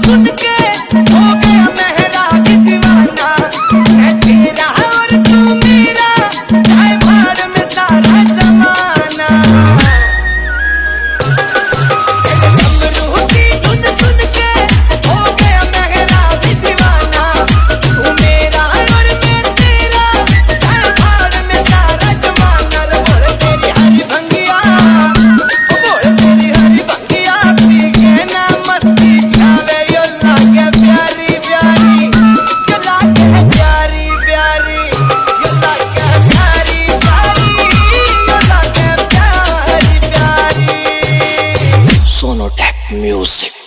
सुन के हो गया मेहरा भी दीवाना। मैं तेरा और तू मेरा, जाए भाड़ में सारा जमाना। घुंघरू की धुन सुन के हो गया मेहरा भी दीवाना। तू मेरा और मैं तेरा, जाए भाड़ में सारा जमाना। बोल तेरी हरी भंगिया, बोल तेरी हरी भंगिया, पी के ना मस्ती छावे। यो लागे प्यारी प्यारी, यो लागे प्यारी प्यारी, यो लागे प्यारी प्यारी, यो लागे प्यारी प्यारी। Sonotek music.